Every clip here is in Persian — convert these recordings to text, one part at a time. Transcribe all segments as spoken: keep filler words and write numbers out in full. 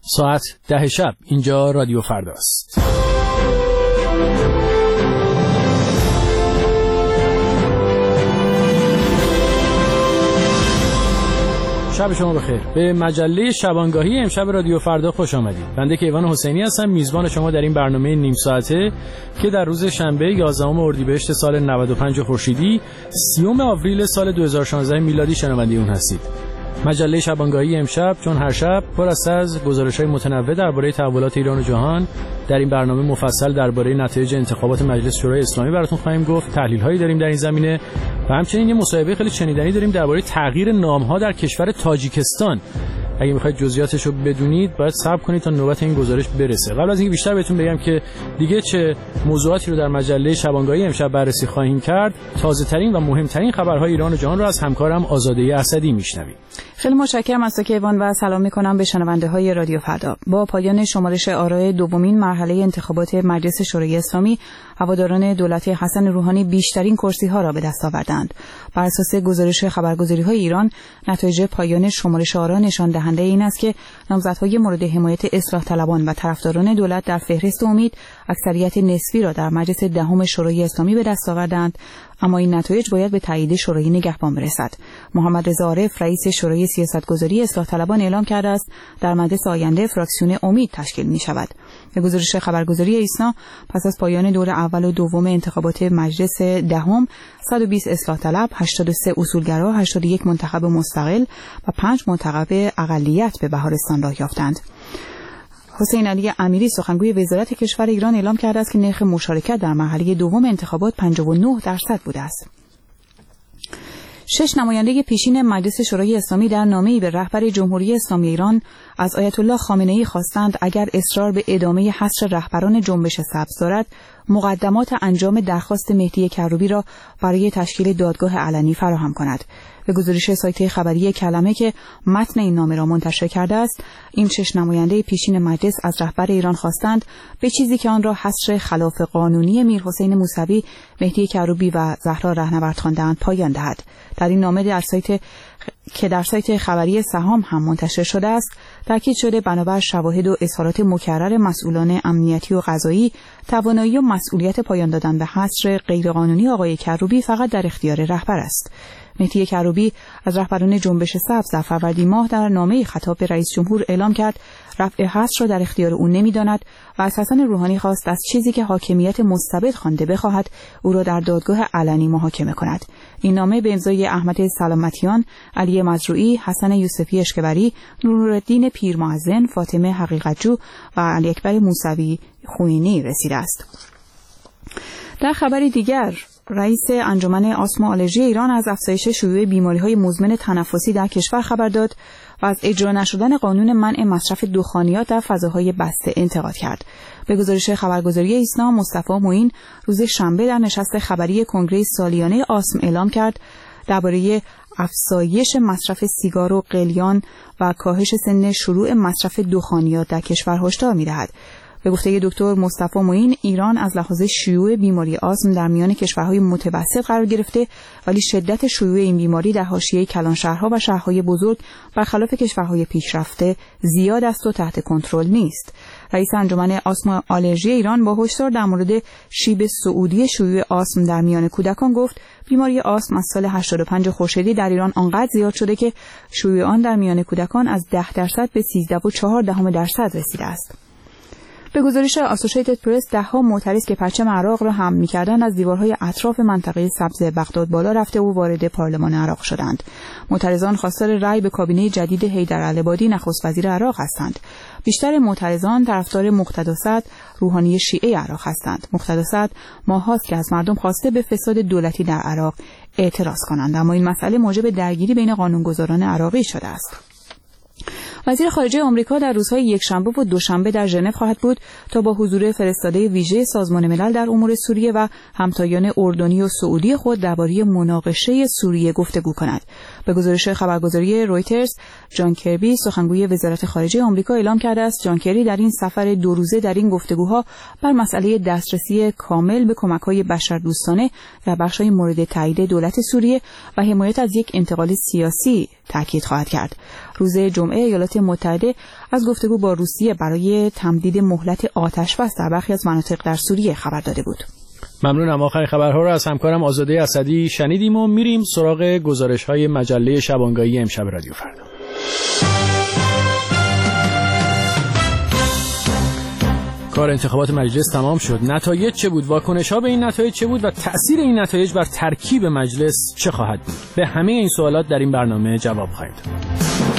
ساعت ده شب. اینجا رادیو فرداست. شب شما بخیر. به مجله شبانگاهی امشب رادیو فردا خوش آمدید. بنده کیوان حسینی هستم، میزبان شما در این برنامه نیم ساعته که در روز شنبه یازدهم اردیبهشت سال نود و پنج خورشیدی، سیوم آوریل سال دو هزار و شانزده میلادی شنونده اون هستید. مجله شبانگاهی امشب چون هر شب پر است از گزارش‌های متنوع درباره تحولات ایران و جهان، در این برنامه مفصل درباره نتایج انتخابات مجلس شورای اسلامی براتون خواهیم گفت. تحلیل‌هایی داریم در این زمینه و همچنین یه مصاحبه خیلی شنیدنی داریم درباره تغییر نام‌ها در کشور تاجیکستان. اگه می‌خواید جزئیاتش رو بدونید باید صبر کنید تا نوبت این گزارش برسه. قبل از اینکه بیشتر بهتون بگم که دیگه چه موضوعاتی رو در مجله شبانگاهی امشب بررسی خواهیم کرد، تازه‌ترین و مهمترین خبرهای ایران و جهان رو از همکارم آزاده اسدی میشنوید. خیلی متشکرم از کیوان و سلام می‌کنم به شنونده‌های رادیو فردا. با پایان شمارش آرای دومین مرحله انتخابات مجلس شورای اسلامی، هواداران دولت حسن روحانی بیشترین کرسی‌ها را به دست آوردند. بر اساس گزارش خبرگزاری‌های ایران، نتایج پایان شمارش آرا نشان دهنده این است که نامزدهای مورد حمایت اصلاح طلبان و طرفداران دولت در فهرست امید اکثریت نسبی را در مجلس دهم شورای اسلامی به دست آوردند، اما این نتایج باید به تایید شورای نگهبان برسد. محمد رضا عارف رئیس شورای سیاستگذاری اصلاح طلبان اعلام کرده است در مجلس آینده فراکسیون امید تشکیل می شود. به گزارش خبرگزاری ایسنا، پس از پایان دور اول و دوم انتخابات مجلس دهم، صد و بیست اصلاح طلب، هشتاد و سه اصولگرا، هشتاد و یک منتخب مستقل و پنج منتخب اقلیت به بهارستان راه یافتند. حسین علی امیری سخنگوی وزارت کشور ایران اعلام کرده است که نرخ مشارکت در مرحله دوم انتخابات پنجاه و نه درصد بوده است. شش نماینده پیشین مجلس شورای اسلامی در نامه‌ای به رهبر جمهوری اسلامی ایران از آیت الله خامنه‌ای خواستند اگر اصرار به ادامه حصر رهبران جنبش سبز دارد، مقدمات انجام درخواست مهدی کروبی را برای تشکیل دادگاه علنی فراهم کند. به گزارش سایت خبری کلمه که متن این نامه را منتشر کرده است، این شش نماینده پیشین مجلس از رهبر ایران خواستند به چیزی که آن را حصر خلاف قانونی میرحسین موسوی، مهدی کروبی و زهرا رهنورد خواندند پایان دهد. در این نامه در سایت که در سایت خبری سهام هم منتشر شده است، تاکید شده بنابر شواهد و اظهارات مکرر مسئولان امنیتی و قضایی، توانایی و مسئولیت پایان دادن به حصر غیرقانونی آقای کروبی فقط در اختیار رهبر است. مهدی کروبی از رهبران جنبش سبز در فروردین ماه در نامه خطاب به رئیس جمهور اعلام کرد رفع حصر را در اختیار او نمی‌داند و از حسن روحانی خواست از چیزی که حاکمیت مستبد خوانده بخواهد او را در دادگاه علنی محاکمه کند. این نامه به امضای احمد سلامتیان، علی مزروعی، حسن یوسفی اشکبری، نورالدین پیرمحزن، فاطمه حقیقتجو و علی اکبر موسوی خوینی رسیده است. در خبری دیگر، رئیس انجمن آسما آلرژی ایران از افزایش شیوع بیماری‌های مزمن تنفسی در کشور خبر داد و از اجرا نشدن قانون منع مصرف دخانیات در فضاهای بسته انتقاد کرد. به گزارش خبرگزاری ایسنا، مصطفی معین روز شنبه در نشست خبری کنگره سالیانه آسم اعلام کرد درباره افزایش مصرف سیگار و قلیان و کاهش سن شروع مصرف دخانیات در کشور هشدار می‌دهد. به گفته دکتر مصطفی معین، ایران از لحاظ شیوع بیماری آسم در میان کشورهای متوسط قرار گرفته، ولی شدت شیوع این بیماری در حاشیه کلانشهرها و شهرهای بزرگ برخلاف کشورهای پیشرفته زیاد است و تحت کنترل نیست. رئیس انجمن آسما آلرژی ایران با هشدار در مورد شیب سعودی شیوع آسم در میان کودکان گفت بیماری آسم از سال هشتاد و پنج خورشیدی در ایران آنقدر زیاد شده که شیوع آن در میان کودکان از ده درصد به سیزده و چهار دهم درصد رسیده است. به گزارش آسوشیتد پرس، ده‌ها معترض که پرچم عراق را حمل می‌کردند از دیوارهای اطراف منطقه سبز بغداد بالا رفته و وارد پارلمان عراق شدند. معترضان خواستار رأی به کابینه جدید حیدر العبادی نخست وزیر عراق هستند. بیشتر معترضان طرفدار مقتدا صدر، روحانی شیعه عراق هستند. مقتدا صدر ماه‌هاست که از مردم خواسته به فساد دولتی در عراق اعتراض کنند، اما این مسئله موجب درگیری بین قانونگذاران عراقی شده است. وزیر خارجه آمریکا در روزهای یکشنبه و دوشنبه در ژنو خواهد بود تا با حضور فرستاده ویژه سازمان ملل در امور سوریه و همتایان اردنی و سعودی خود درباره مناقشه سوریه گفتگو کند. به گزارش خبرگزاری رویترز، جان کربی سخنگوی وزارت خارجه آمریکا اعلام کرده است جان کری در این سفر دو روزه در این گفتگوها بر مسئله دسترسی کامل به کمک‌های بشردوستانه در بخش‌های مورد تایید دولت سوریه و حمایت از یک انتقال سیاسی تاکید خواهد کرد. روز جمعه ایالات متحده از گفتگو با روسیه برای تمدید مهلت آتش‌بس در برخی از مناطق در سوریه خبر داده بود. ممنونم. آخرین خبرها رو از همکارم آزاده اسدی شنیدیم و میریم سراغ گزارش‌های مجله شبانگاهی امشب رادیو فردا. کار انتخابات مجلس تمام شد. نتایج چه بود؟ واکنش‌ها به این نتایج چه بود و تأثیر این نتایج بر ترکیب مجلس چه خواهد بود؟ به همه این سوالات در این برنامه جواب خواهیم داد.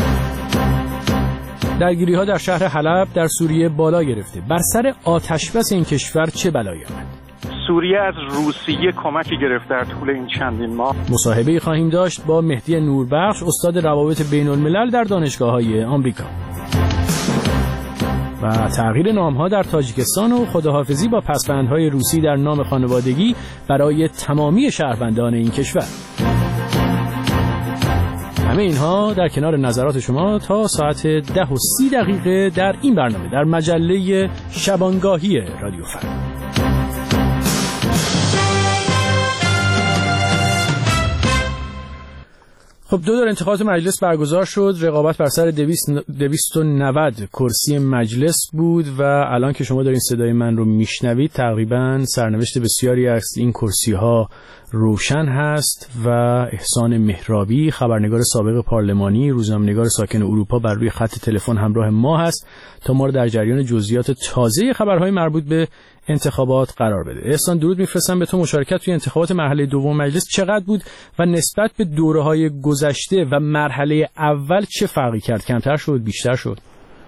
درگیری‌ها در شهر حلب در سوریه بالا گرفته. بر سر آتش‌بس این کشور چه بلایی آمد؟ سوریه از روسیه کمکی گرفت در طول این چندین ماه. مصاحبه‌ای خواهیم داشت با مهدی نوربخش، استاد روابط بین‌الملل در دانشگاه‌های آمریکا. و تغییر نام‌ها در تاجیکستان و خداحافظی با پسوندهای روسی در نام خانوادگی برای تمامی شهروندان این کشور. همه اینها در کنار نظرات شما تا ساعت ده و سی دقیقه در این برنامه در مجله شبانگاهی رادیو فردا. خب دو دور انتخابات مجلس برگزار شد. رقابت بر سر دویست و نود کرسی مجلس بود و الان که شما دارین صدای من رو میشنوید تقریبا سرنوشت بسیاری از این کرسی ها روشن هست و احسان مهرابی، خبرنگار سابق پارلمانی، روزنامه‌نگار ساکن اروپا، بر روی خط تلفن همراه ما هست تا ما رو در جریان جزئیات تازه خبرهای مربوط به انتخابات قرار بده. احسان، درود میفرستم به تو. مشارکت توی انتخابات مرحله دوم مجلس چقدر بود و نسبت به دوره‌های گذشته و مرحله اول چه فرقی کرد؟ کمتر شد، بیشتر شد؟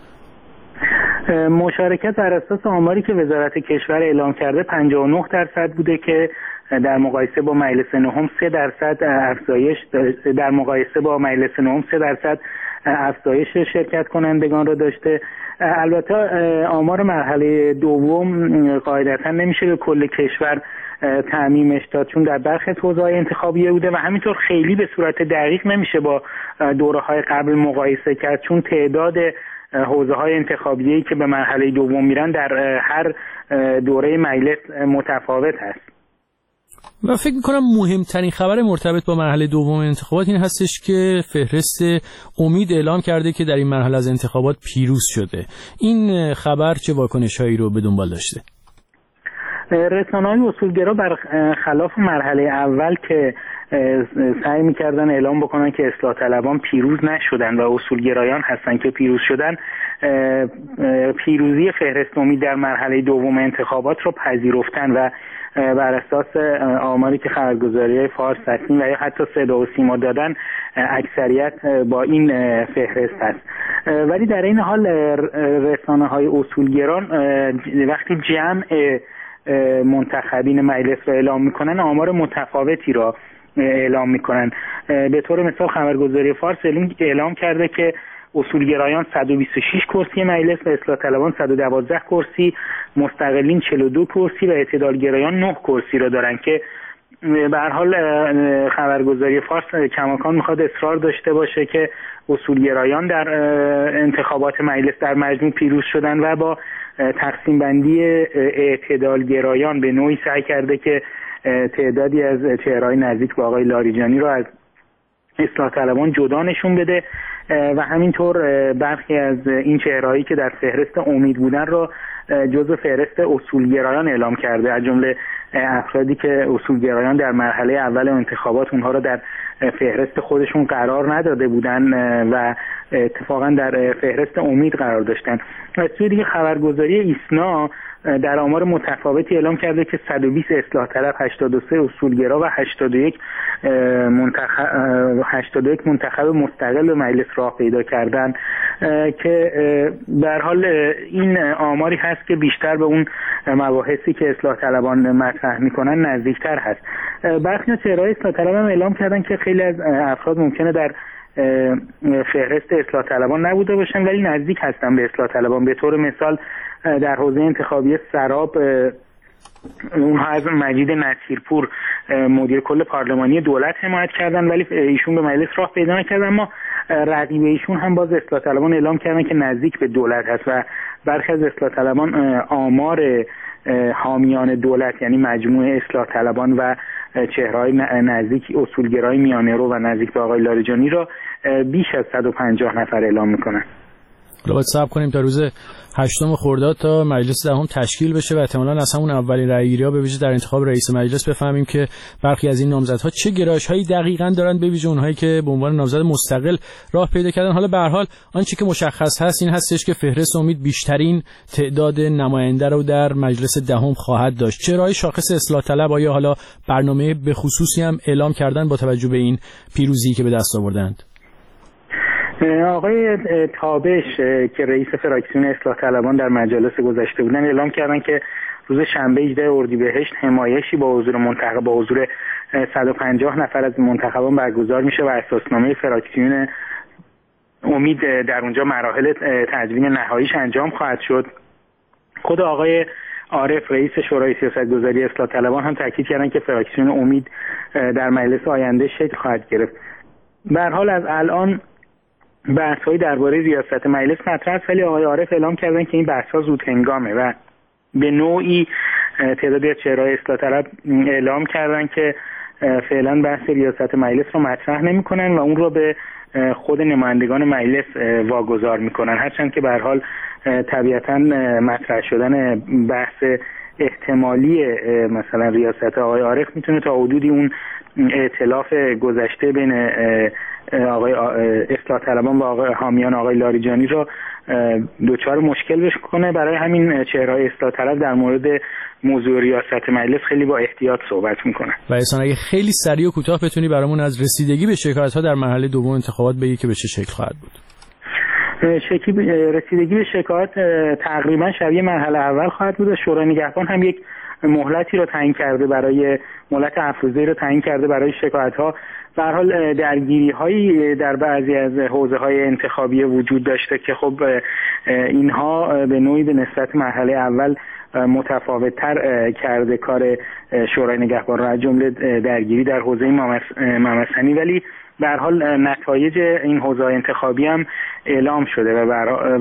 مشارکت بر اساس آماری که وزارت کشور اعلام کرده پنجاه و نه درصد بوده که در مقایسه با مجلس نهم سه درصد افزایش در مقایسه با مجلس نهم سه درصد افزایش شرکت کنندگان را داشته. البته آمار مرحله دوم قاعدتا نمیشه به کل کشور تعمیمش داد چون در برخی حوزه‌های انتخابی بوده و همینطور خیلی به صورت دقیق نمیشه با دوره‌های قبل مقایسه کرد چون تعداد حوزه‌های انتخابیه‌ای که به مرحله دوم میرن در هر دوره مجلس متفاوت هست. و فکر میکنم مهمترین خبر مرتبط با مرحله دوم انتخابات این هستش که فهرست امید اعلام کرده که در این مرحله از انتخابات پیروز شده. این خبر چه واکنش‌هایی رو به دنبال داشته؟ رسانه‌های اصولگرا بر خلاف مرحله اول که سعی می‌کردن اعلام بکنن که اصلاح طلبان پیروز نشدن و اصولگرایان هستن که پیروز شدن، پیروزی فهرست امید در مرحله دوم انتخابات رو پذیرفتن و بر اساس آماری که خبرگزاری‌های فارس هستین و یا حتی صدا و سیما دادن اکثریت با این فهرست هست. ولی در این حال رسانه‌های اصولگران وقتی جمع منتخبین مجلس را اعلام میکنن آمار متفاوتی را اعلام میکنن. به طور مثال خبرگزاری فارس اعلام کرده که اصولگرایان صد و بیست و شش کرسی مجلس و اصلاح طلبان صد و دوازده کرسی، مستقلین چهل و دو کرسی و اعتدالگرایان نه کرسی را دارن که به هر حال خبرگزاری فارس کماکان میخواد اصرار داشته باشه که اصولگرایان در انتخابات مجلس در مجموع پیروز شدن و با تقسیم بندی اعتدالگرایان به نوعی سعی کرده که تعدادی از چهرهای نزدیک به آقای لاریجانی را از اصلاح طلبان جدا نشون بده و همینطور برخی از این چهرهایی که در فهرست امید بودن را جزو فهرست اصولگرایان اعلام کرده، از جمله افرادی که اصولگرایان در مرحله اول انتخابات اونها را در فهرست خودشون قرار نداده بودن و اتفاقا در فهرست امید قرار داشتن. از سوی دیگه خبرگزاری ایسنا در آمار متفاوتی اعلام کرده که صد و بیست اصلاح طلب، هشتاد و سه اصولگرا و هشتاد و یک منتخب هشتاد و یک منتخب مستقل به مجلس راه پیدا کردن که به هر حال این آماری هست که بیشتر به اون مباحثی که اصلاح طلبان مطرح میکنن نزدیکتر هست. برخی از چهره‌های اصلاح طلب هم اعلام کردن که خیلی از افراد ممکنه در فهرست اصلاح طلبان نبوده باشن ولی نزدیک هستن به اصلاح طلبان. به طور مثال در حوزه انتخابی سراب اونها از مجید نصیرپور مدیر کل پارلمانی دولت حمایت کردن، ولی ایشون به مجلس راه پیدا نکردن. اما رقیب ایشون هم باز اصلاح طلبان اعلام کردن که نزدیک به دولت هست و برخی از اصلاح طلبان آمار حامیان دولت یعنی مجموعه اصلاح طلبان و چهره‌های نزدیک اصولگرای میانه رو و نزدیک به آقای لاریجانی را بیش از صد و پنجاه نفر اعلام میکنن. باید صبر کنیم تا روز هشتم خرداد تا مجلس دهم تشکیل بشه و احتمالاً از همون اولین رأی‌گیری‌ها به ویژه در انتخاب رئیس مجلس بفهمیم که برخی از این نامزدها چه گرایش‌هایی دقیقاً دارن، به ویژه اونهایی که به عنوان نامزد مستقل راه پیدا کردن. حالا به هر حال آنچه که مشخص هست این هستش که فهرست امید بیشترین تعداد نماینده رو در مجلس دهم خواهد داشت. چرای شاخص اصلاح طلب آیا حالا برنامه به خصوصی هم اعلام کردن با توجه به این پیروزی که به دست آوردند؟ آقای تابش که رئیس فراکسیون اصلاح طلبان در مجالس گذشته بودن اعلام کردن که روز شنبه هجدهم اردیبهشت حمایشی با حضور منتخب با حضور صد و پنجاه نفر از منتخبان برگزار میشه و اساسنامه فراکسیون امید در اونجا مراحل تدوین نهاییش انجام خواهد شد. خود آقای عارف رئیس شورای سیاستگذاری اصلاح طلبان هم تاکید کردن که فراکسیون امید در مجلس آینده شکل خواهد گرفت. به هر حال از الان بحث‌هایی درباره ریاست مجلس مطرح است، ولی آقای عارف اعلام کردن که این بحث‌ها زود هنگامه و به نوعی تعدادی از چهره‌های اصلاح طلب اعلام کردن که فعلا بحث ریاست مجلس رو مطرح نمی‌کنن و اون رو به خود نمایندگان مجلس واگذار می‌کنن، هرچند که به هر حال طبیعتاً مطرح شدن بحث احتمالی مثلا ریاست آقای عارف میتونه تا حدودی اون ائتلاف گذشته بین آقای اصلاح طلبان و آقای حامیان آقای لاریجانی رو دوچار مشکل بشه کنه. برای همین چهره‌های اصلاح طلب در مورد موضوع ریاست مجلس خیلی با احتیاط صحبت میکنن. و احسان اگه خیلی سریع و کوتاه بتونی برامون از رسیدگی به شکایت‌ها در مرحله دوم انتخابات بگی که به چه شکل خواهد بود؟ شکلی رسیدگی به شکایت تقریبا شبیه مرحله اول خواهد بود. شورای نگهبان هم یک مهلتی رو تعیین کرده برای مهلت افروزی رو تعیین کرده برای شکایت‌ها. به هر حال درگیری‌هایی در بعضی از حوزه‌های انتخابی وجود داشته که خب اینها به نوعی به نسبت مرحله اول متفاوت‌تر کرده کار شورای نگهبان را، از جمله درگیری در حوزه ممسنی، ولی به هر حال نتایج این حوزه انتخابی هم اعلام شده و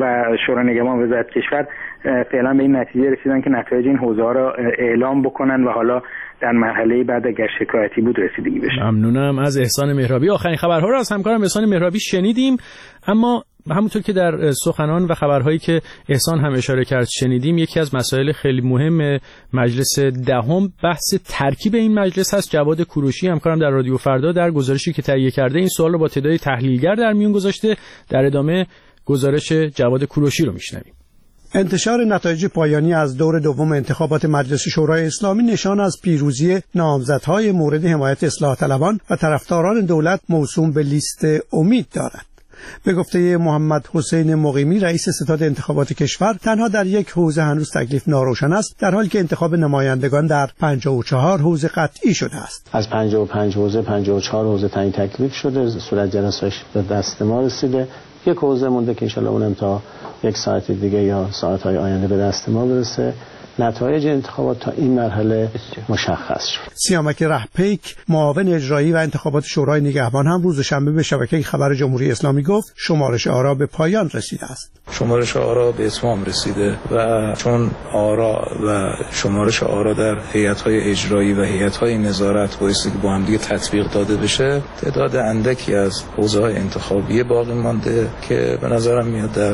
و شورای نگهبان وزارت کشور فعلا به این نتیجه رسیدن که نتایج این حوزه ها را اعلام بکنن و حالا در مرحله بعد اگر شکایتی بود رسیدگی بشه. ممنونم از احسان مهرابی. آخرین خبرها رو از همکارم احسان مهرابی شنیدیم، اما همونطور که در سخنان و خبرهایی که احسان هم اشاره کرد شنیدیم، یکی از مسائل خیلی مهم مجلس دهم بحث ترکیب این مجلس هست. جواد کوروشی همکارم در رادیو فردا در گزارشی که تهیه کرده این سوال رو با تعداد تحلیلگر در میون گذاشته. در ادامه گزارش جواد کوروشی رو میشنویم. انتشار نتایج پایانی از دور دوم انتخابات مجلس شورای اسلامی نشان از پیروزی نامزدهای مورد حمایت اصلاح طلبان و طرفداران دولت موسوم به لیست امید دارد. به گفته محمد حسین مقیمی رئیس ستاد انتخابات کشور، تنها در یک حوزه هنوز تکلیف ناروشن است، در حالی که انتخاب نمایندگان در پنجاه و چهار حوزه قطعی شده است. از پنجاه و پنج حوزه پنجاه و چهار حوزه تعیین تکلیف شده، صورت جلسه‌اش به دست ما رسیده. یک حوزه مونده که ان شاء الله اونم تا یک ساعت دیگه یا ساعت‌های آینده به دست ما برسه. نتایج انتخابات تا این مرحله مشخص شد. سیامک رهپیک معاون اجرایی و انتخابات شورای نگهبان هم روز شنبه به شبکه خبر جمهوری اسلامی گفت شمارش آرا به پایان رسیده است. شمارش آرا به اتمام رسیده و چون آرا و شمارش آرا در هیئت‌های اجرایی و هیئت‌های نظارت بایستی که با هم دیگه تطبیق داده بشه، تعداد اندکی از حوزه‌های انتخابی باقی مانده که به نظرم میاد در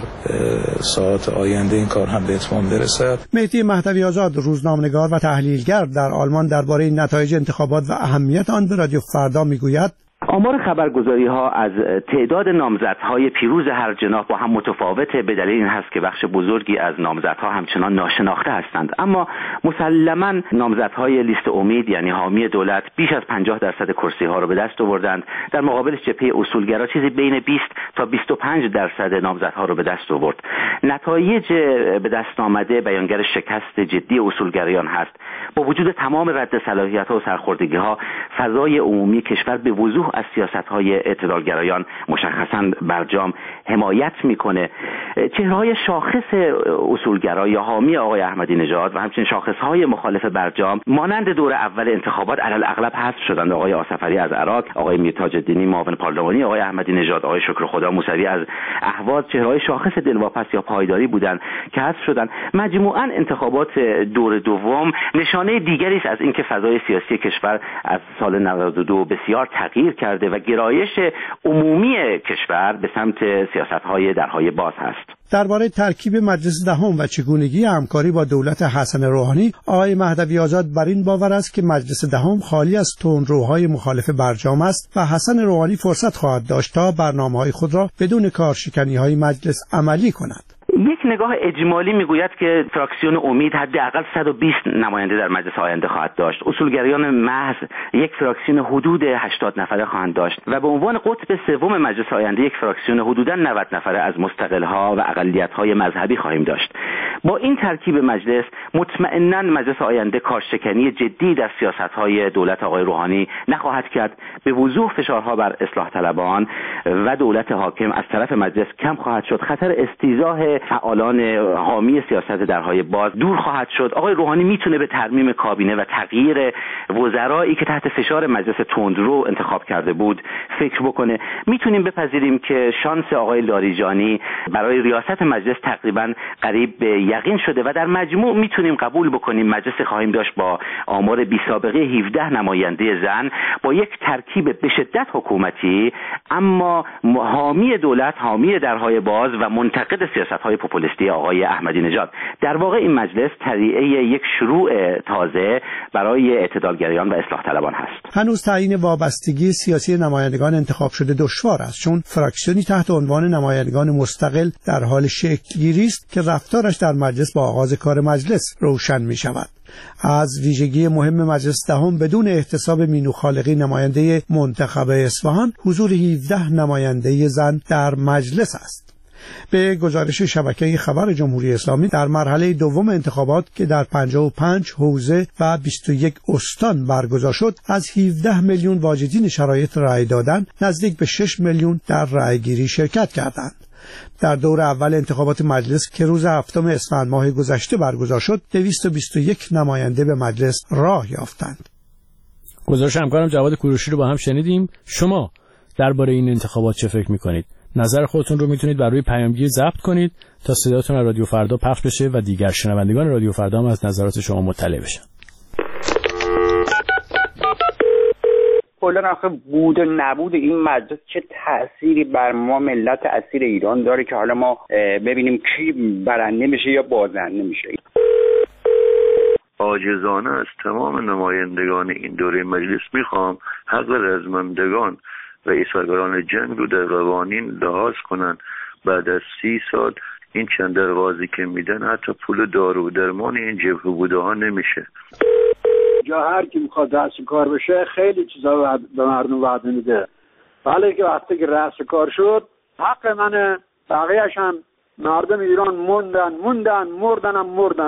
ساعات آینده این کار هم به اتمام برسد. مهدی مهدوی آزاد روزنامه‌نگار و تحلیلگر در آلمان درباره نتایج انتخابات و اهمیت آن به رادیو فردا میگوید آمار خبرگزاری‌ها از تعداد نامزدهای پیروز هر جناح با هم متفاوته، به دلیل این هست که بخش بزرگی از نامزدها همچنان ناشناخته هستند، اما مسلماً نامزدهای لیست امید یعنی حامی دولت بیش از پنجاه درصد کرسی‌ها را به دست آوردند. در مقابل جبهه اصولگرا چیزی بین بیست تا بیست و پنج درصد نامزدها را به دست آورد. نتایج به دست آمده بیانگر شکست جدی اصولگرایان هست. با وجود تمام رد صلاحیت‌ها و سرخوردگی‌ها، فضای عمومی کشور به وضوح از سیاست‌های اعتدالگرایان مشخصاً برجام حمایت می‌کنه. چهره‌های شاخص اصولگرا یا حامی آقای احمدی نژاد و همچنین شاخص‌های مخالف برجام مانند دور اول انتخابات علل اغلب حذف شدند. آقای آصفری از عراق، آقای میرتاج الدینی معاون پارلمانی آقای احمدی نژاد، آقای شکرخدا موسوی از اهواز چهره‌های شاخص دلواپس یا پایداری بودند که حذف شدند. مجموعاً انتخابات دور دوم نشانه دیگری است از اینکه فضای سیاسی کشور از سال نود و دو بسیار تغییر کرده و گرایش عمومی کشور به سمت سیاست‌های درهای باز هست. درباره ترکیب مجلس دهم و چگونگی همکاری با دولت حسن روحانی، آقای مهدوی آزاد بر این باور است که مجلس دهم خالی از تندروهای مخالف برجام است و حسن روحانی فرصت خواهد داشت تا برنامه‌های خود را بدون کارشکنی‌های مجلس عملی کند. یک نگاه اجمالی میگوید که فراکسیون امید حداقل صد و بیست نماینده در مجلس آینده خواهد داشت. اصولگرایان محض یک فراکسیون حدود هشتاد نفره خواهند داشت و به عنوان قطب سوم مجلس آینده یک فراکسیون حدوداً نود نفره از مستقل‌ها و اقلیت‌های مذهبی خواهیم داشت. با این ترکیب مجلس مطمئناً مجلس آینده کارشکنی جدی در سیاست‌های دولت آقای روحانی نخواهد کرد. به وضوح فشارها بر اصلاح طلبان و دولت حاکم از طرف مجلس کم خواهد شد. خطر استیضاح فعالان حامی سیاست درهای باز دور خواهد شد. آقای روحانی میتونه به ترمیم کابینه و تغییر وزرایی که تحت فشار مجلس تندرو انتخاب کرده بود فکر بکنه. میتونیم بپذیریم که شانس آقای لاریجانی برای ریاست مجلس تقریبا قریب به یقین شده و در مجموع میتونیم قبول بکنیم مجلس خواهیم داشت با آمار بی سابقه هفده نماینده زن با یک ترکیب به شدت حکومتی اما حامی دولت، حامی درهای باز و منتقد سیاست‌های پوپولیستی آقای احمدی نژاد. در واقع این مجلس طریقه یک شروع تازه برای اعتدالگرایان و اصلاح طلبان هست. هنوز تعیین وابستگی سیاسی نمایندگان انتخاب شده دشوار است، چون فراکسیونی تحت عنوان نمایندگان مستقل در حال شکل‌گیری است که رفتارش در مجلس با آغاز کار مجلس روشن می‌شود. از ویژگی مهم مجلس دهم بدون احتساب مینو خالقی نماینده منتخب اصفهان حضور هفده نماینده زن در مجلس است. به گزارش شبکه خبر جمهوری اسلامی در مرحله دوم انتخابات که در پنجاه و پنج حوزه و بیست و یک استان برگزار شد، از هفده میلیون واجدین شرایط رأی دادن نزدیک به شش میلیون در رأیگیری شرکت کردند. در دور اول انتخابات مجلس که روز هفتم اسفند ماه گذشته برگزار شد، دویست و بیست و یک نماینده به مجلس راه یافتند. گزارش همکارم جواد کوروشی رو با هم شنیدیم. شما درباره این انتخابات چه فکر می‌کنید؟ نظر خودتون رو میتونید بر روی پیامگیر ضبط کنید تا صداتون از رادیو فردا پخش بشه و دیگر شنوندگان رادیو فردا هم از نظرات شما مطلع بشن. کلا آخه بود و نبود این مجلس چه تأثیری بر ما ملت اسیر ایران داره که حالا ما ببینیم کی برنده میشه یا بازنده میشه. عاجزانه از تمام نمایندگان این دوره مجلس میخوام حق رزمندگان و ایثارگران جنگ رو در قوانین لحاظ کنن. بعد از سی سال این چند دروازی که میدن حتی پول دارو و درمان این جبهه بوده ها نمیشه. جا هر کی میخواد دست کار بشه خیلی چیزا به مردم وعده میده، ولی که وقتی که رأس کار شد حق منه، بقیه‌اش هم مردم ایران موندن موندن مردن هم مردن.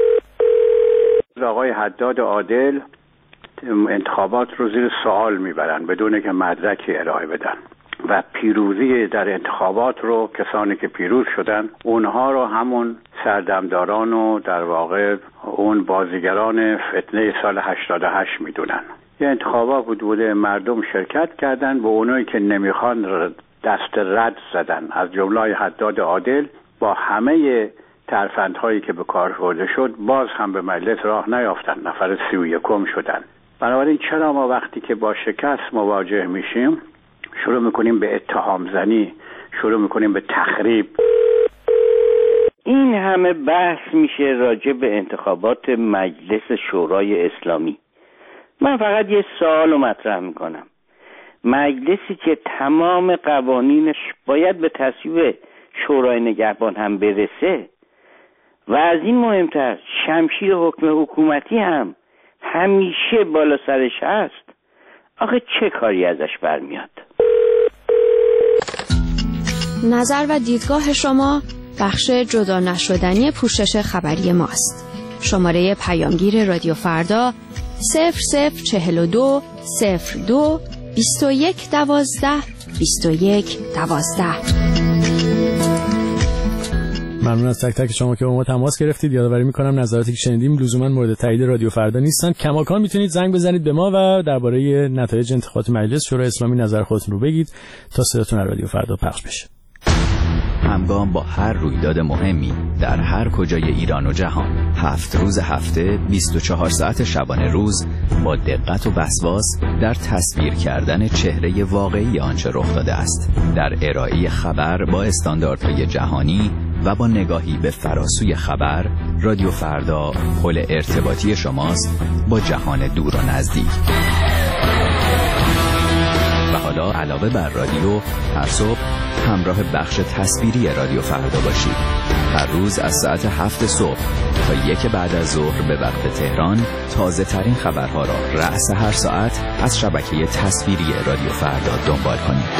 آقای حداد عادل انتخابات رو زیر سوال میبرن بدون که مدرکی ارائه بدن و پیروزی در انتخابات رو کسانی که پیروز شدن اونها رو همون سردمداران و در واقع اون بازیگران فتنه سال هشتاد و هشت میدونن. یه انتخابات بود بوده، مردم شرکت کردن، به اونایی که نمیخوان دست رد زدن، از جمله حداد عادل با همه ترفندهایی که به کار برده شد باز هم به مجلس راه نیافتن، نفر سی و یکم شدن. بنابراین چرا ما وقتی که با شکست مواجه میشیم شروع میکنیم به اتهام زنی، شروع میکنیم به تخریب؟ این همه بحث میشه راجع به انتخابات مجلس شورای اسلامی. من فقط یه سوال رو مطرح میکنم. مجلسی که تمام قوانینش باید به تصویب شورای نگهبان هم برسه و از این مهمتر شمشیر حکم حکومتی هم همیشه بالا سرش هست، آخه چه کاری ازش برمیاد؟ نظر و دیدگاه شما بخش جدا نشدنی پوشش خبری ماست. شماره پیامگیر رادیو فردا صفر صفر چهل و دو صفر دو بیست و یک دوازده بیست و یک دوازده. ممنون از تک تک شما که با ما تماس گرفتید. یادآوری می‌کنم نظراتی که شنیدیم لزوما مورد تایید رادیو فردا نیستن. کماکان میتونید زنگ بزنید به ما و درباره نتایج انتخابات مجلس شورای اسلامی نظر خودتون رو بگید تا صداتون رادیو فردا پخش بشه. همگام با هر رویداد مهمی در هر کجای ایران و جهان، هفت روز هفته، بیست و چهار ساعت شبانه روز، با دقت و وسواس در تصویر کردن چهره واقعی آنچه رخ داده است، در ارائه خبر با استانداردهای جهانی و با نگاهی به فراسوی خبر. رادیو فردا پل ارتباطی شماست با جهان دور و نزدیک. و حالا علاوه بر رادیو، هر صبح همراه بخش تصویری رادیو فردا باشید. هر روز از ساعت هفت صبح تا یک بعد از ظهر به وقت تهران تازه ترین خبرها را رأس هر ساعت از شبکه تصویری رادیو فردا دنبال کنید.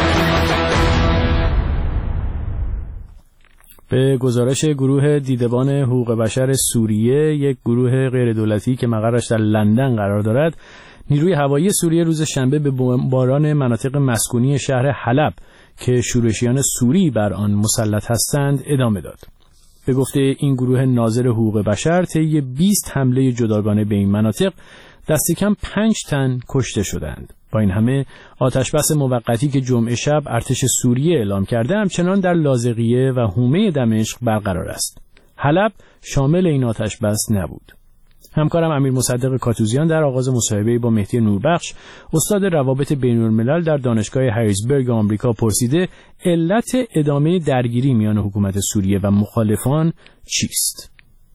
به گزارش گروه دیدبان حقوق بشر سوریه، یک گروه غیر دولتی که مقرش در لندن قرار دارد، نیروی هوایی سوریه روز شنبه به بمباران مناطق مسکونی شهر حلب که شورشیان سوری بر آن مسلط هستند ادامه داد. به گفته این گروه ناظر حقوق بشر، طی بیست حمله جداگانه به این مناطق دست کم پنج تن کشته شدند. با این همه آتشبس موقتی که جمعه شب ارتش سوریه اعلام کرده همچنان در لاذقیه و حومه دمشق برقرار است. حلب شامل این آتشبس نبود. همکارم امیر مصدق کاتوزیان در آغاز مصاحبه با مهدی نوربخش، استاد روابط بین‌الملل در دانشگاه هریزبرگ آمریکا، پرسیده علت ادامه درگیری میان حکومت سوریه و مخالفان چیست؟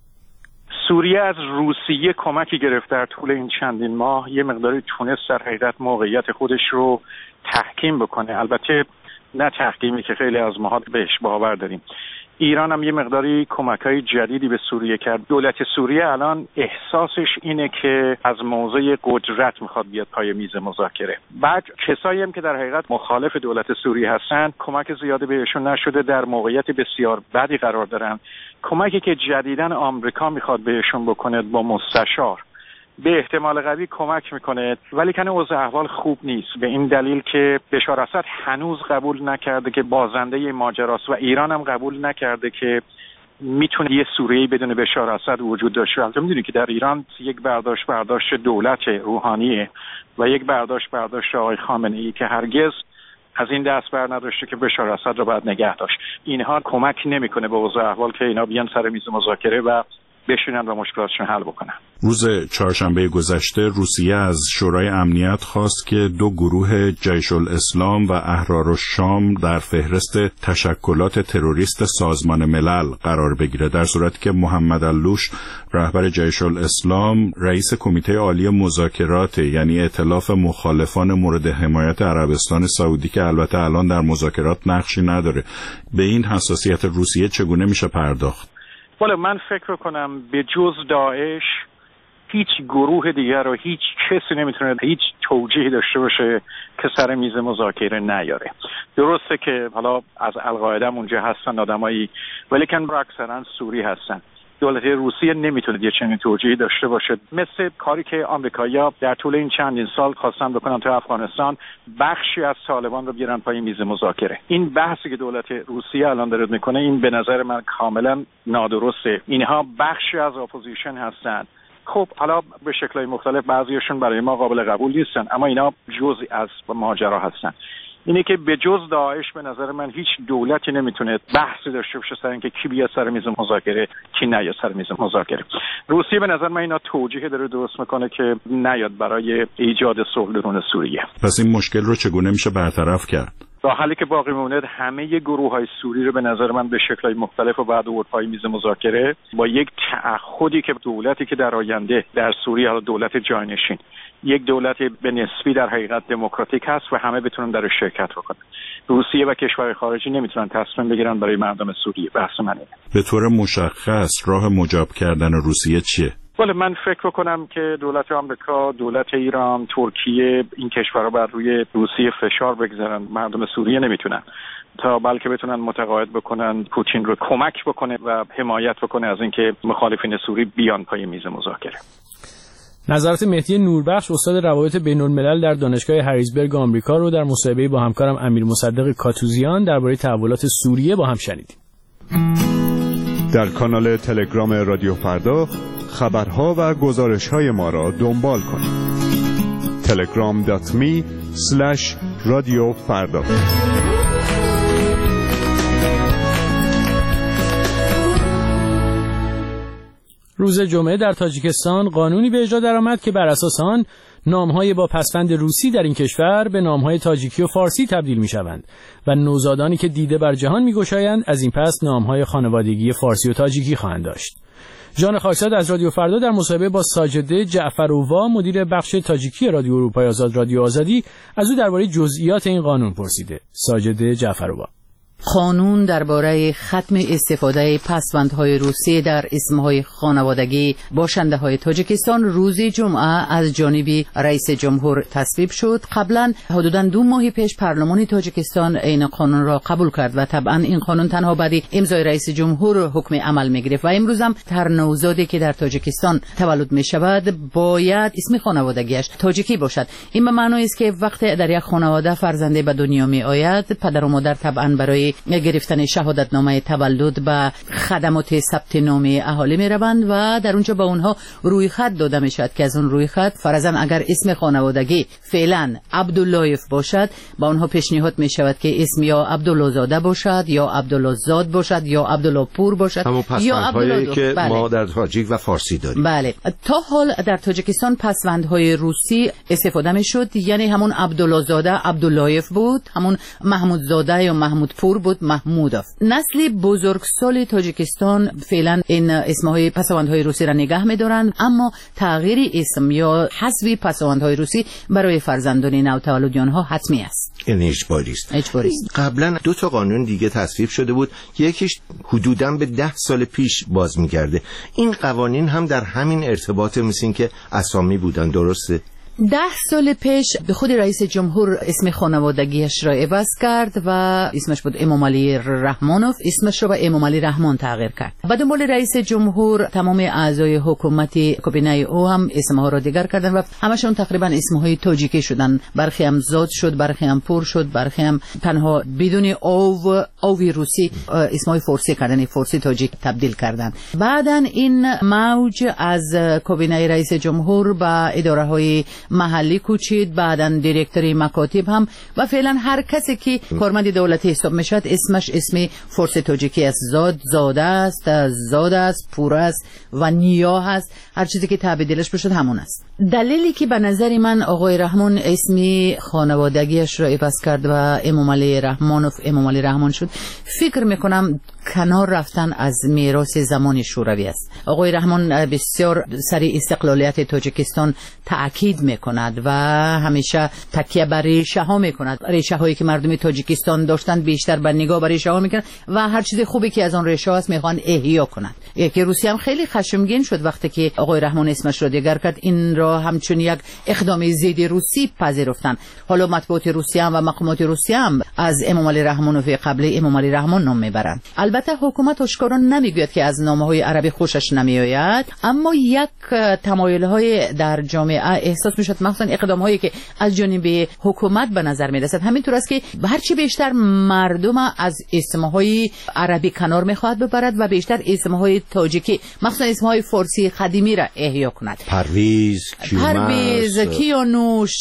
سوریه از روسیه کمکی گرفت در طول این چندین ماه، یه مقداری تونست در حقیقت موقعیت خودش رو تحکیم بکنه. البته نه تحکیمی که خیلی از ماها بهش باور داریم. ایران هم یه مقداری کمک‌های جدیدی به سوریه کرد. دولت سوریه الان احساسش اینه که از موضع قدرت میخواد بیاد پای میز مذاکره. بعد کسایی هم که در حقیقت مخالف دولت سوریه هستن، کمک زیادی بهشون نشده، در موقعیت بسیار بدی قرار دارن. کمکی که جدیداً آمریکا میخواد بهشون بکنه با مستشار، به احتمال قوی کمک میکنه، ولی کنه اوضاع احوال خوب نیست، به این دلیل که بشار اسد هنوز قبول نکرده که بازنده ماجراست و ایران هم قبول نکرده که میتونه یه سوریه بدون بشار اسد وجود داشته. البته میدونی که در ایران یک برداشت برداشت دولت روحانیه و یک برداشت برداشت آقای خامنه‌ای که هرگز از این دست بر نداشته که بشار اسد رو باید نگه داشت. اینها کمک نمیکنه به اوضاع احوال که اینا بیان سر میز مذاکره و بشینن و مشکلاتشون حل بکنن. روز چهارشنبه گذشته روسیه از شورای امنیت خواست که دو گروه جیش الاسلام و احرار الشام در فهرست تشکلات تروریست سازمان ملل قرار بگیره، در صورتی که محمد علوش رهبر جیش الاسلام رئیس کمیته عالی مذاکرات، یعنی ائتلاف مخالفان مورد حمایت عربستان سعودی که البته الان در مذاکرات نقشی نداره. به این حساسیت روسیه چگونه میشه پرداخت؟ ولی من فکر کنم به جز داعش هیچ گروه دیگر و هیچ کسی نمیتونه هیچ توجیهی داشته باشه که سر میز مذاکره نیاره. درسته که حالا از القاعده اونجا هستن آدمایی، ولی کن اکثرا سوری هستن. دولت روسیه نمیتونه یه چنین توجیهی داشته باشه، مثل کاری که آمریکایی‌ها در طول این چندین سال خواستن بکنن تو افغانستان، بخشی از طالبان رو بیارن پای میز مذاکره. این بحثی که دولت روسیه الان داره میکنه، این به نظر من کاملا نادرسته. اینها بخشی از اپوزیشن هستن. خب حالا به شکل‌های مختلف بعضیشون برای ما قابل قبول نیستن، اما اینا جزئی از ماجرا هستن. اینه که به جز داعش به نظر من هیچ دولتی نمیتونه بحثی داشته باشه سر اینکه کی بیاد سر میز مذاکره، کی نیاد سر میز مذاکره. روسیه به نظر من اینا توجیه داره درست میکنه که نیاد برای ایجاد صلح درون سوریه. پس این مشکل رو چگونه میشه برطرف کرد؟ در حالی که باقی مونده همه گروه‌های سوری رو به نظر من به شکل‌های مختلف و بعد آورد پای میز مذاکره با یک تعهدی که دولتی که در آینده در سوریه، حالا دولت جانشین، یک دولت به نسبی در حقیقت دموکراتیک هست و همه بتونن در شرکت بکنن. روسیه و کشورهای خارجی نمیتونن تصمیم بگیرن برای مردم سوریه. بحث منه. به طور مشخص راه مجاب کردن روسیه چیه؟ ولی من فکر کنم که دولت آمریکا، دولت ایران، ترکیه، این کشورها بر روی روسیه فشار بگذارن. مردم سوریه نمیتونن، تا بلکه بتونن متقاعد بکنن پوتین رو کمک بکنه و حمایت بکنه از اینکه مخالفین سوری بیان پای میز مذاکره. نظرات مهدی نوربخش، استاد روابط بین‌الملل در دانشگاه هریزبرگ آمریکا رو در مصاحبه با همکارم امیر مصدق کاتوزیان درباره تحولات سوریه با هم شنیدیم. در کانال تلگرام رادیو فردا خبرها و گزارش‌های ما را دنبال کنید. تلگرام دات می اسلش رادیو فردا. روز جمعه در تاجیکستان قانونی به اجرا درآمد که بر اساس آن نام‌های با پسوند روسی در این کشور به نام‌های تاجیکی و فارسی تبدیل می‌شوند و نوزادانی که دیده بر جهان می‌گشایند از این پس نام‌های خانوادگی فارسی و تاجیکی خواهند داشت. جان خاکزاد از رادیو فردا در مصاحبه با ساجده جعفرووا مدیر بخش تاجیکی رادیو اروپای آزاد رادیو آزادی از او درباره جزئیات این قانون پرسیده. ساجده جعفرووا: قانون درباره ختم استفاده پسوندهای روسی در اسمهای خانوادگی باشنده های تاجیکستان روز جمعه از جانب رئیس جمهور تصویب شد. قبلا حدوداً دو ماه پیش پارلمان تاجیکستان این قانون را قبول کرد و طبعا این قانون تنها بعد امضای رئیس جمهور حکم عمل میگرفت و امروز هم هر نوزادی که در تاجیکستان تولد می شود باید اسم خانوادگیش تاجیکی باشد. این به معنی است که وقتی در یک خانواده فرزندی به دنیا می آید، پدر و مادر طبعا برای گرفتن شهادتنامه تولد به خدمات ثبت نام اهالی می روند و در اونجا به اونها روی خط داده می شود که از اون روی خط فرضاً اگر اسم خانوادگی فعلا عبداللهیف باشد با اونها پیشنهاد می شود که اسم یا عبدالله زاده باشد یا عبدالله زاد باشد یا عبدالله پور باشد یا عبدالله که بله. ما در تاجیک و فارسی داریم. بله، تا حال در تاجیکستان پسوندهای روسی استفاده می شد، یعنی همون عبدالله زاده عبداللهیف بود، همون محمود زاده یا محمود پور بود محمودوف. نسل بزرگسال تاجیکستان فعلا این اسمهای پسوندهای روسی را نگه می‌دارند، اما تغییر اسم یا حذف پسوندهای روسی برای فرزندان نوتولدیان ها حتمی است. این اجباری است. اجباری است. قبلا دو تا قانون دیگه تصویب شده بود، یکیش حدوداً به ده سال پیش باز می‌گرده. این قوانین هم در همین ارتباط مثل که اسامی بودن، درسته؟ ده سال پیش به خود رئیس جمهور اسم خانوادگیش را عوض کرد و اسمش بود امام علی رحمانوف، اسمش را به امام علی رحمان تغییر کرد. بعد مول رئیس جمهور تمام اعضای حکومت کابینه او هم اسمها را دیگر کردن و همشون تقریبا اسمهای تاجیکی شدن. برخی هم زاد شد، برخی هم پور شد، برخی هم تنها بدون او اوی روسی اسمهای فارسی کردن، فارسی تاجیک تبدیل کردن. بعداً این موج از کابینه رئیس جمهور به اداره های محلی کوچید، بعدن دیرکتوری مکاتب هم و فعلا هر کسی که کارمند دولتی حساب میشد اسمش اسم فارسی تاجیکی است. زاد زاده است، زاد است، پور است و نیا هست، هر چیزی که تبدیلش بشد همون است. دلیلی که به نظر من آقای رحمان اسم خانوادگیش را عوض کرد و امام علی رحمانوف امام علی رحمان شد، فکر میکنم کنار رفتن از میراث زمان شوروی است. آقای رحمان بسیار سر استقلالیت تاجیکستان تأکید میکند و همیشه تکیه بر ریشه ها میکند. ریشه هایی که مردم تاجیکستان داشتن بیشتر بر نگاه بر ریشه ها میکنند و هر چیز خوبی که از آن ریشه هاست میخوان احیا کنند. یکی روسی هم خیلی خشمگین شد وقتی که آقای رحمان اسمش را دیگر کرد، این را همچون یک اقدام ضد روسی پذیرفتن. حالا مطبوعات روسیه هم و مقامات روسیه هم از امام علی رحمانوف قبل امام علی رحمان نام میبرند. البته حکومت اشکارا نمیگوید که از نامه‌های عربی خوشش نمیآید، اما یک تمایل‌های در جامعه احساس میشد، مخصوصا اقدام‌هایی که از جانب حکومت به نظر میرسد همینطور است که هرچی بیشتر مردم از اسم‌های عربی کنار میخواهد ببرد و بیشتر اسم‌های تاجیکی مخصوصا اسم‌های فارسی قدیمی را احیا کند. پرویز، پرویز، کیانوش،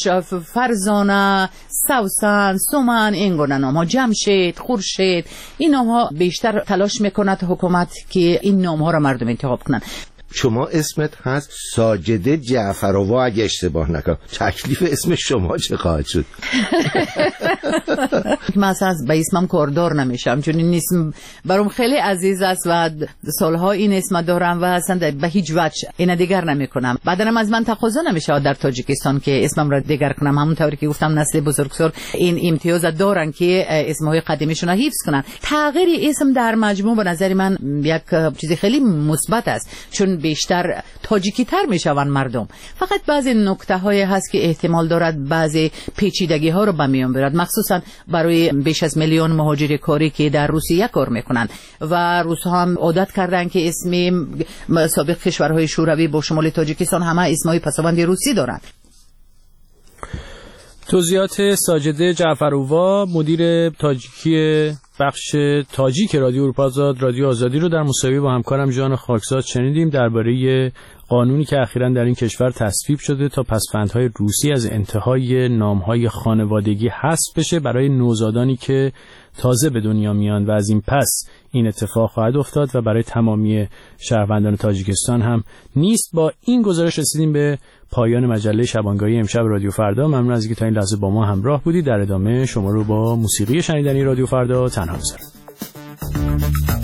فرزانه، سوسن، سومن، این گونه نام‌ها، جمشید، خورشید، این نام‌ها بیشتر تلاش میکند حکومت که این نام‌ها را مردم انتخاب کنند. شما اسمت هست ساجده جعفرووا، اگه اشتباه نکنم. تکلیف اسم شما چه خواهد شد؟ من اصلا به اسمم کاردار نمیشم، چون این اسم برام خیلی عزیز است و سالها این اسم دارم و اصلا به هیچ وجه این دیگر نمیکنم. بعدنم از من تقاضا نمیشه در تاجیکستان که اسمم را دیگر کنم. همونطوری که گفتم نسل بزرگسال این امتیاز دارن که اسمهای قدیمیشون را حفظ کنن. تغییر اسم در مجموع به نظر من یک چیز خیلی مثبت است، چون بیشتر تاجیکی تر می شوند مردم. فقط بعضی نکته های هست که احتمال دارد بعضی پیچیدگی ها رو به میان بیارد، مخصوصا برای بیش از میلیون مهاجر کاری که در روسیه کار میکنن و روس ها هم عادت کردن که اسم سابق کشورهای شوروی با شمال تاجیکستان همه اسمای پسوند روسی دارند. توضیحات ساجده جعفرووا مدیر تاجیکی بخش تاجیک رادیو اروپا آزاد، رادیو آزادی رو در مصاحبه با همکارم جان خاکزاد شنیدیم درباره قانونی که اخیراً در این کشور تصویب شده تا پسفندهای روسی از انتهای نامهای خانوادگی حذف بشه برای نوزادانی که تازه به دنیا میان و از این پس این اتفاق خواهد افتاد و برای تمامی شهروندان تاجیکستان هم نیست. با این گزارش رسیدیم به پایان مجله شبانگاهی امشب رادیو فردا. ممنون از اینکه تا این لحظه با ما همراه بودید. در ادامه شما رو با موسیقی شنیدنی رادیو فردا تنها می‌ذارم.